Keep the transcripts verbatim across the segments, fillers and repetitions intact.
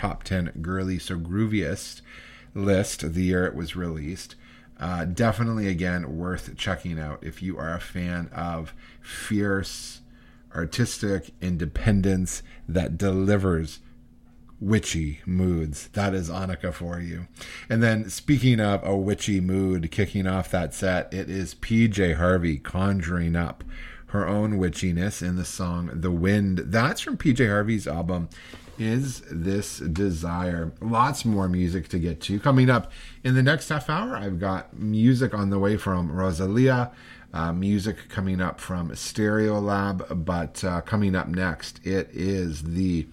top ten girly so grooviest list the year it was released. Uh, definitely, again, worth checking out if you are a fan of fierce, artistic independence that delivers witchy moods. That is Annika for you. And then, speaking of a witchy mood, kicking off that set, it is P J Harvey conjuring up her own witchiness in the song The Wind. That's from P J Harvey's album Is This Desire. Lots more music to get to. Coming up in the next half hour, I've got music on the way from Rosalia, uh, music coming up from Stereolab, but uh, coming up next, it is the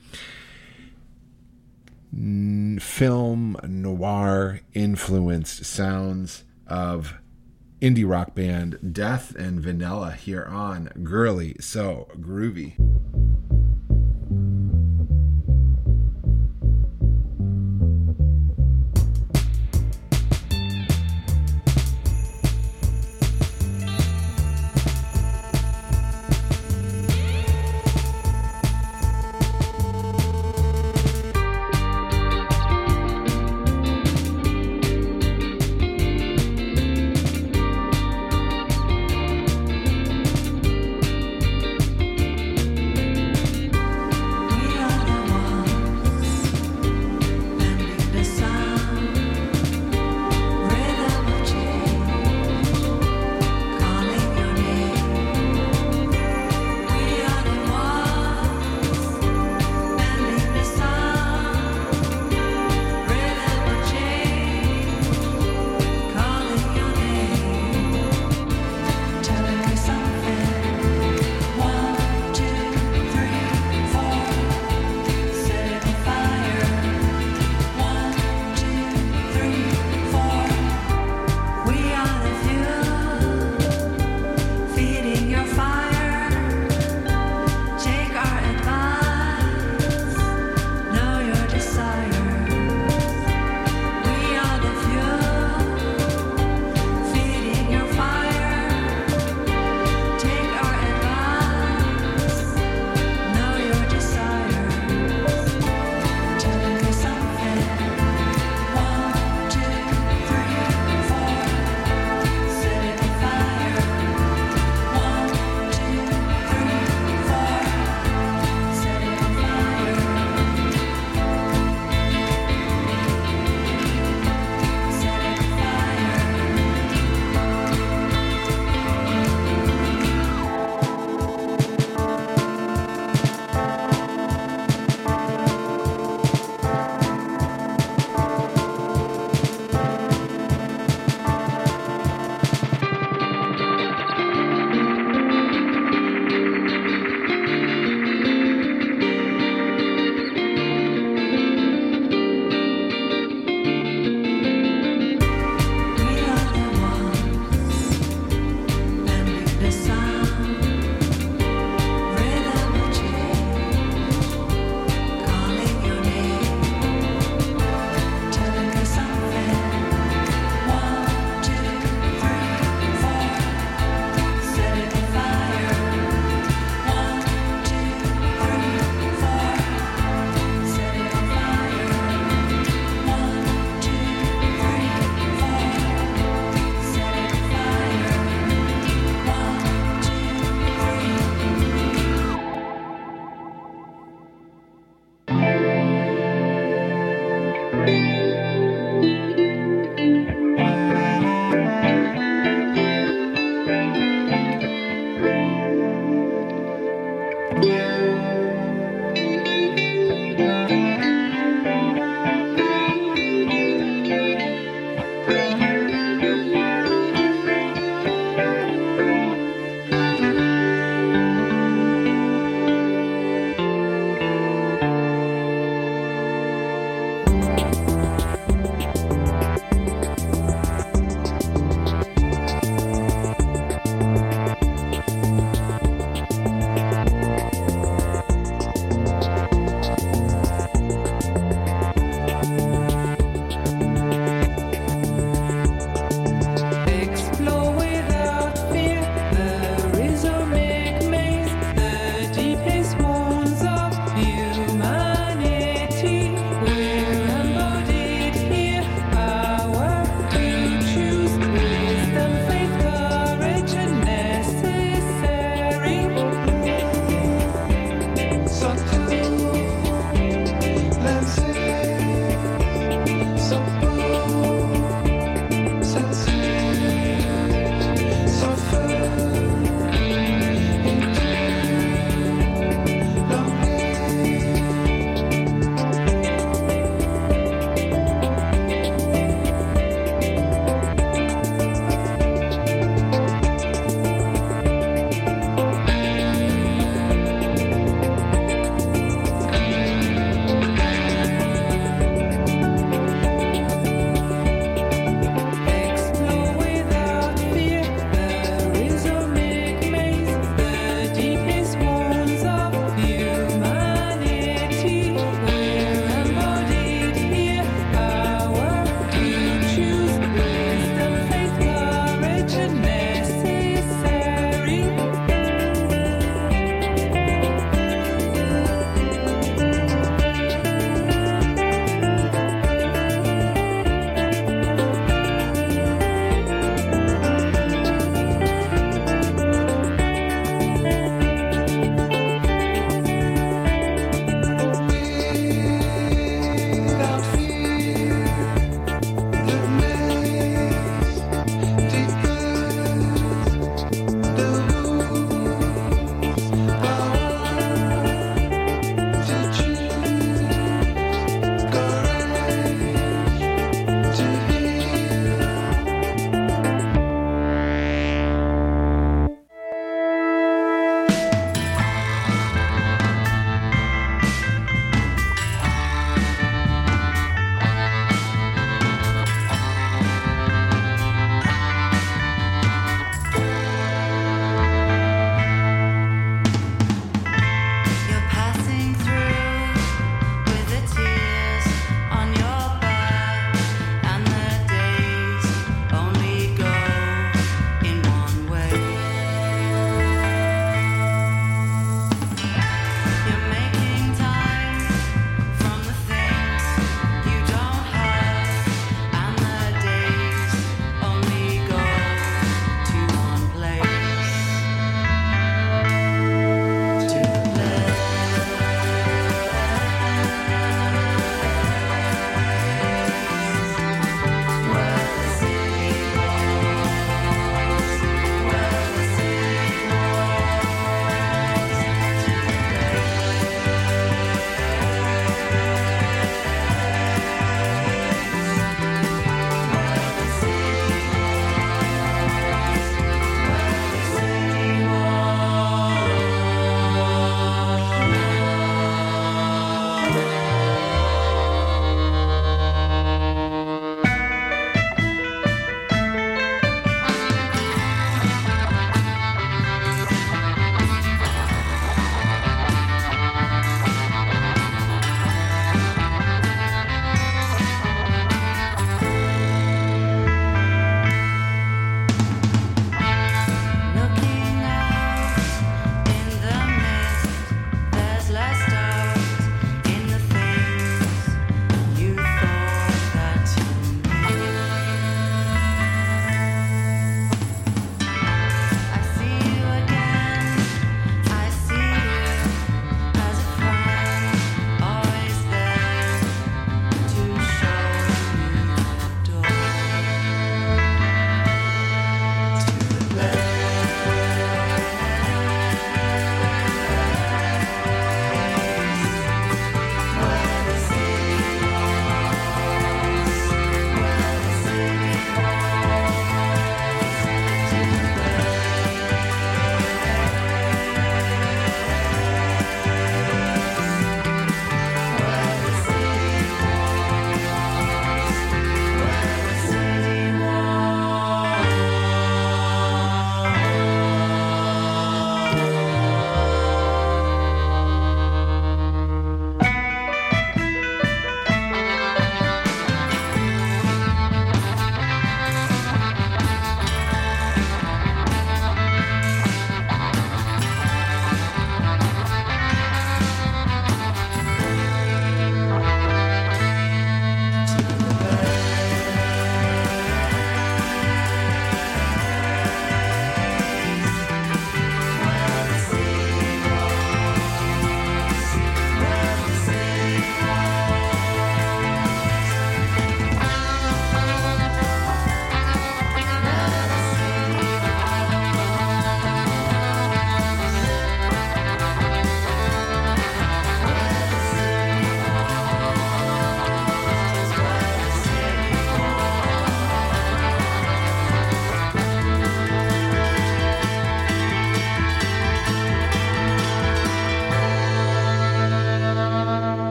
n- film noir influenced sounds of indie rock band Death and Vanilla here on Girly So Groovy.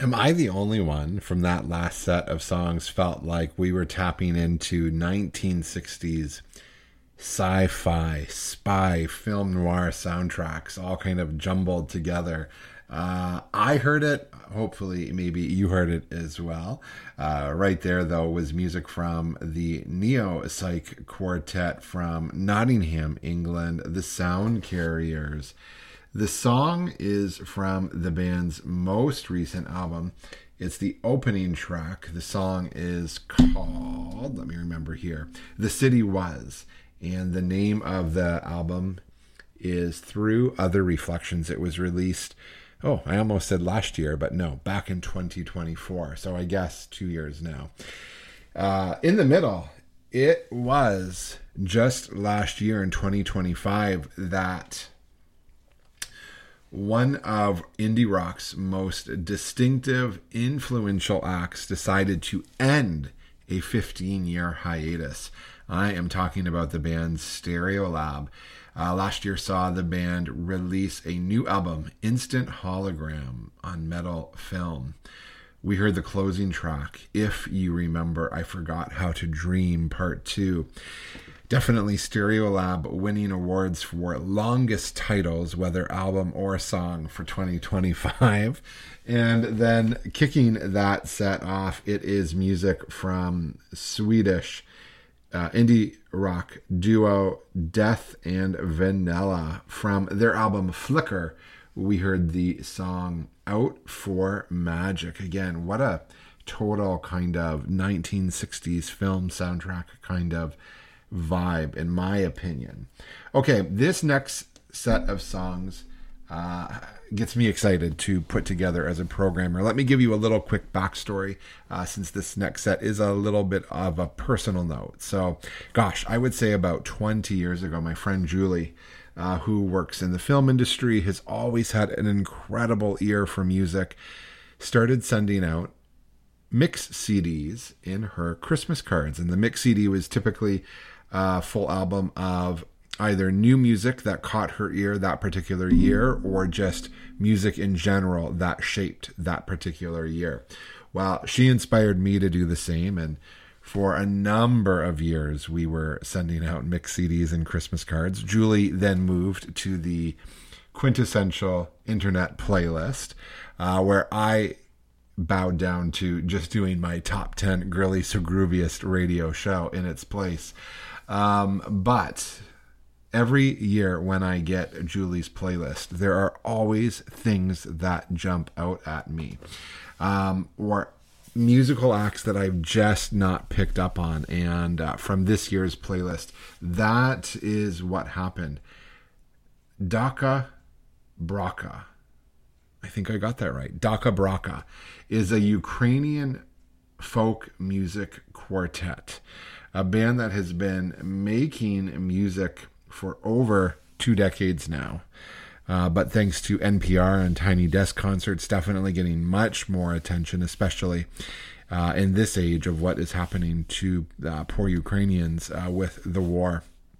Am I the only one from that last set of songs felt like we were tapping into nineteen sixties sci-fi, spy, film noir soundtracks all kind of jumbled together? Uh, I heard it. Hopefully, maybe you heard it as well. Uh, right there, though, was music from the Neo Psych Quartet from Nottingham, England, the Sound Carriers. The song is from the band's most recent album. It's the opening track. The song is called, let me remember here, The City Was. And the name of the album is Through Other Reflections. It was released, oh, I almost said last year, but no, back in twenty twenty-four. So I guess two years now. Uh, in the middle, it was just last year in twenty twenty-five that one of indie rock's most distinctive, influential acts decided to end a fifteen-year hiatus. I am talking about the band Stereolab. Uh, last year saw the band release a new album, Instant Hologram, on Metal Film. We heard the closing track, If You Remember, I Forgot How to Dream, Part two. Definitely Stereolab winning awards for longest titles, whether album or song, for twenty twenty-five. And then kicking that set off, it is music from Swedish uh, indie rock duo Death and Vanilla. From their album Flicker, we heard the song Out for Magic. Again, what a total kind of nineteen sixties film soundtrack kind of vibe, in my opinion. Okay, this next set of songs uh, gets me excited to put together as a programmer. Let me give you a little quick backstory, uh, since this next set is a little bit of a personal note. So, gosh, I would say about twenty years ago, my friend Julie, uh, who works in the film industry, has always had an incredible ear for music, started sending out mix C Ds in her Christmas cards. And the mix C D was typically a full album of either new music that caught her ear that particular year, or just music in general that shaped that particular year. Well, she inspired me to do the same, and for a number of years we were sending out mix C Ds and Christmas cards. Julie then moved to the quintessential internet playlist, uh, where I bowed down to just doing my top ten girly so grooviest radio show in its place. Um, but every year when I get Julie's playlist, there are always things that jump out at me, um, or musical acts that I've just not picked up on. And uh, from this year's playlist, that is what happened. Daka Braka, I think I got that right. Daka Braka is a Ukrainian folk music quartet, a band that has been making music for over two decades now. Uh, but thanks to N P R and Tiny Desk concerts, definitely getting much more attention, especially uh, in this age of what is happening to uh, poor Ukrainians uh, with the war.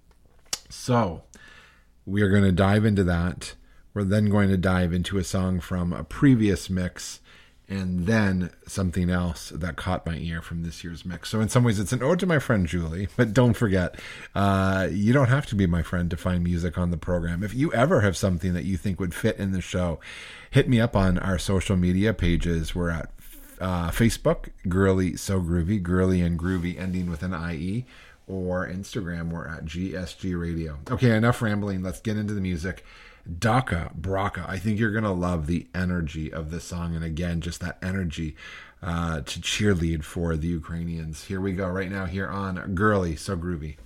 So we are going to dive into that. We're then going to dive into a song from a previous mix, and then something else that caught my ear from this year's mix. So in some ways, it's an ode to my friend Julie, but don't forget, uh, you don't have to be my friend to find music on the program. If you ever have something that you think would fit in the show, hit me up on our social media pages. We're at uh, Facebook, Girly So Groovy, Girly and Groovy ending with an I E, or Instagram, we're at G S G Radio. Okay, enough rambling. Let's get into the music. Daka Braka. I think you're going to love the energy of this song. And again, just that energy uh, to cheerlead for the Ukrainians. Here we go right now here on Girly So Groovy.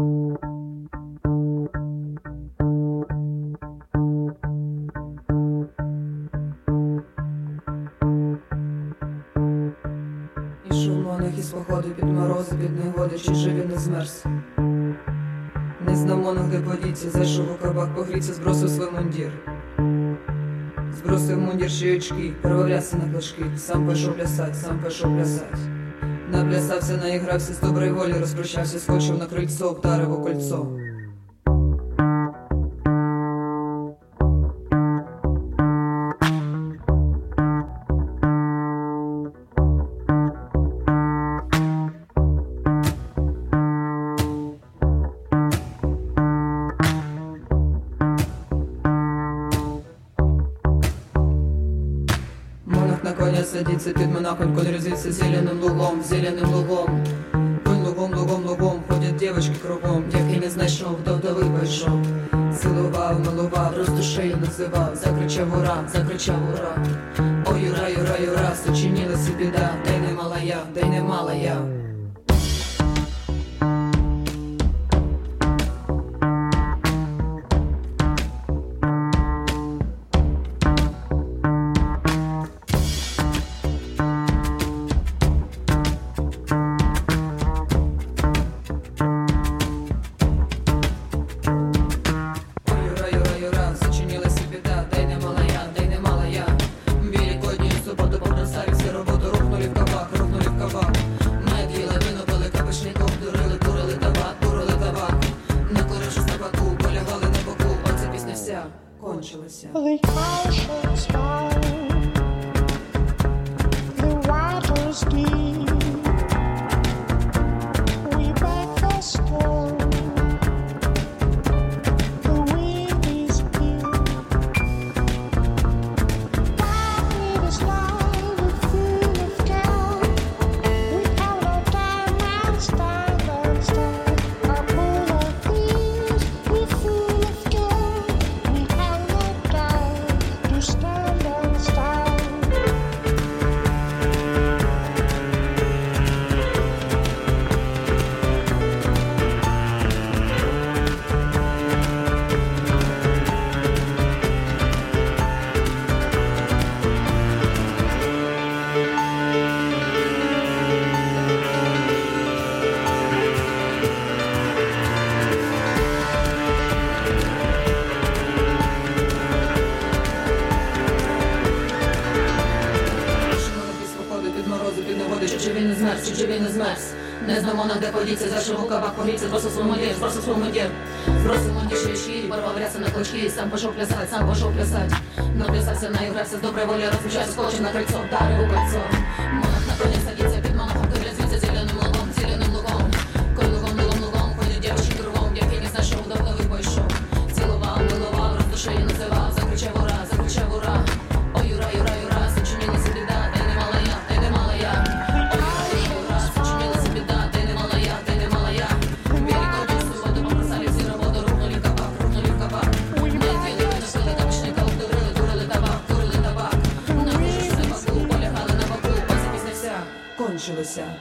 Ішов монах із походу під морози, під негоди, чи же він не змерз. Не знав монах, де подіться, зайшов у кабак, погріться, збросив свій мундір. Збросив мундір, ще й очки, перевалявся на клашки, сам пішов плясать, сам пішов плясать. Наплясався, наігрався, з доброї волі розпрощався, скочив на крильцо, обдарив у кольцо. коня садиться під монахонь, конь резвится зеленым лугом, зеленым лугом. Конь лугом, лугом, лугом, ходять дівочки кругом, який не знайшов, до вдови пішов. Цілував, милував, роздушею називав, закричав ура, закричав ура. Ой, юра, юра, юра, сочинилася біда, дай не мала я, дай не мала я. Кончилася. Чи він не змерз, чи він не змерз. Не знамо нам, де подіться, зайшов у кабак, погріться, збросив свій мундір, збросив свій мундір. Збросив мундір шишки, порвав ряси на клочки, сам пошов плясать, сам пошов плясать. Наплясався, наігрався, з доброї волі розпочав, скочив на крильцо, вдарив у кольцо. Монах на коні садиться, під монахом, той резвиться зеленим лугом, зеленим лугом. Коль лугом, лугом, лугом, ходять дівчинки кругом, який не знайшов, до вдови пішов. Цілував, милував, роздушею називав, закричав ура, закричав ура. Ой, юра, юра, юра, сочинилася біда, та й не мала я, та й не мала я. Кончилося.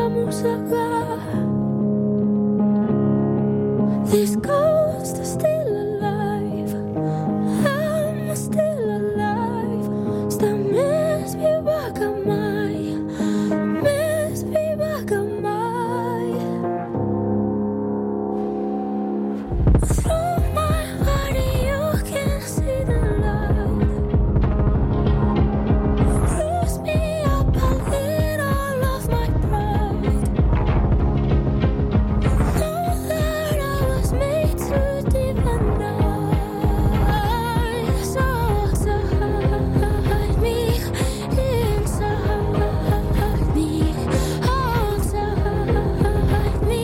muzika. This ghost is still alive. I'm still alive. Still miss me back on my, miss me back on my. Through my body you can see the light. Bruise me up a little of my pride. Know that I was made to divine. So outside me, inside me, outside me,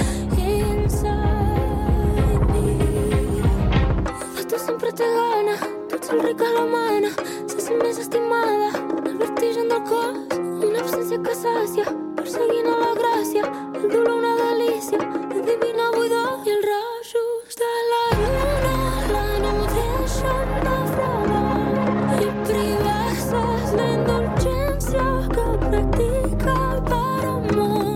inside me. Esto siempre te gana, tu sonrisa la humana, se hace desestimada, el vertigio del cos, una ausencia que sacia, perseguindo la gracia, el dolor una delicia, el divino buidor y el rayo de la luna, la inundación da frava, y privasas la indulgencia que practica para amor.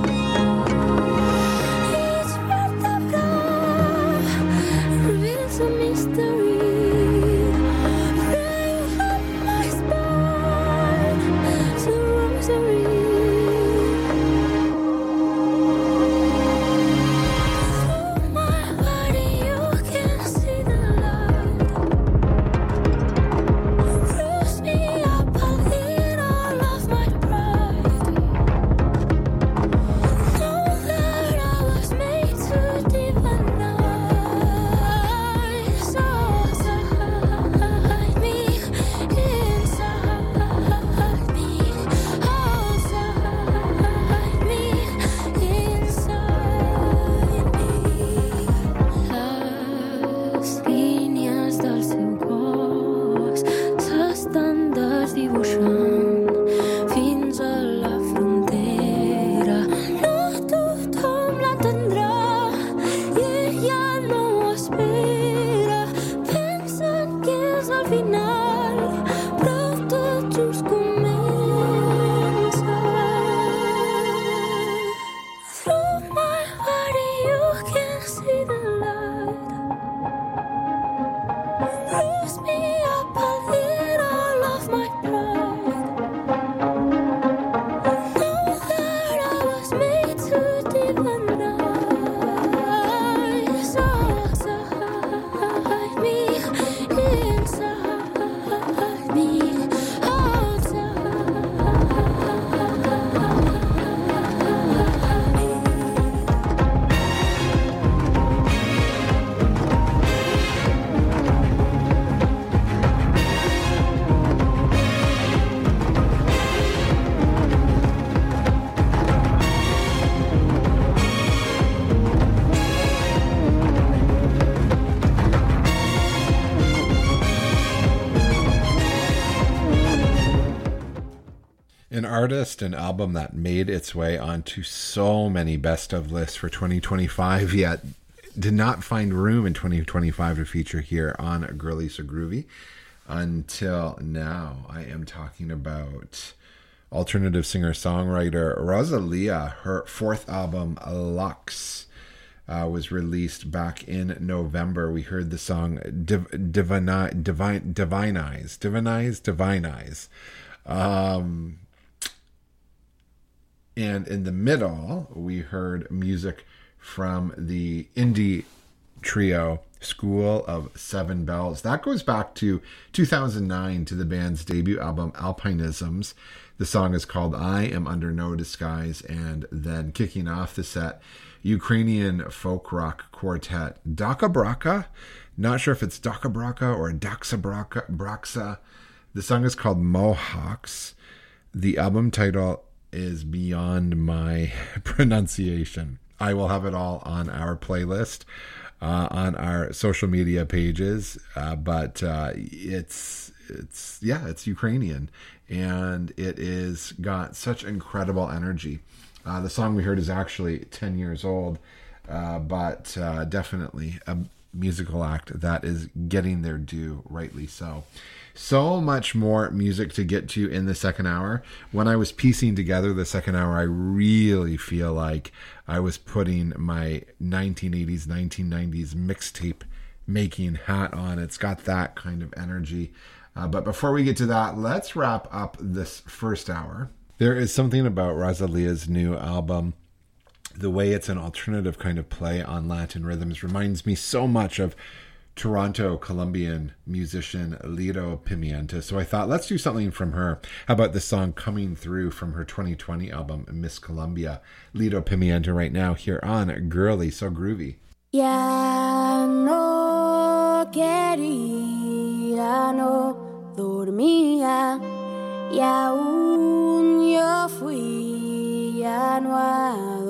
Each vertebra reveals a mystery. Rain from my spine, it's a rosary. Through my body you can see the light. Bruise me up a little of my pride. Know that I was made to divine. So outside me, inside me, outside me, inside me. Les línies del seu cos s'estan desdibuixant fins a la frontera. No tothom l'entendrà i ella no ho espera. Pensen que és el final, però tot just comença. Through my body you can see the light. Bruise me up a little of my pride. Know that I was made to divine. So outside me, inside me, outside me. An artist, an album that made its way onto so many best of lists for twenty twenty-five, yet did not find room in twenty twenty-five to feature here on Girly So Groovy until now. I am talking about alternative singer-songwriter Rosalia. Her fourth album, Lux, uh, was released back in November. We heard the song Div- Divini- Divine Divinize, Divinize, Divinize. Um, and in the middle, we heard music from the indie trio School of Seven Bells. That goes back to two thousand nine, to the band's debut album Alpinisms. The song is called I Am Under No Disguise. And then kicking off the set, Ukrainian folk rock quartet Daka Braka. Not sure if it's Daka Braka or Daksa Braka, Braxa. The song is called Mohawks. The album title is beyond my pronunciation. I will have it all on our playlist, uh, on our social media pages. Uh, but uh, it's, it's, yeah, it's Ukrainian. And it is got such incredible energy. Uh, the song we heard is actually ten years old, uh, but uh, definitely a, musical act that is getting their due, rightly so. So much more music to get to in the second hour. When I was piecing together the second hour, I really feel like I was putting my nineteen eighties, nineteen nineties mixtape making hat on. It's got that kind of energy. Uh, but before we get to that, let's wrap up this first hour. There is something about Rosalia's new album. The way it's an alternative kind of play on Latin rhythms reminds me so much of Toronto Colombian musician Lido Pimienta. So I thought, let's do something from her. How about this song Coming Through from her twenty twenty album, Miss Colombia? Lido Pimienta right now here on Girly, So Groovy. Ya no quería, no dormía, y aún yo fui, ya no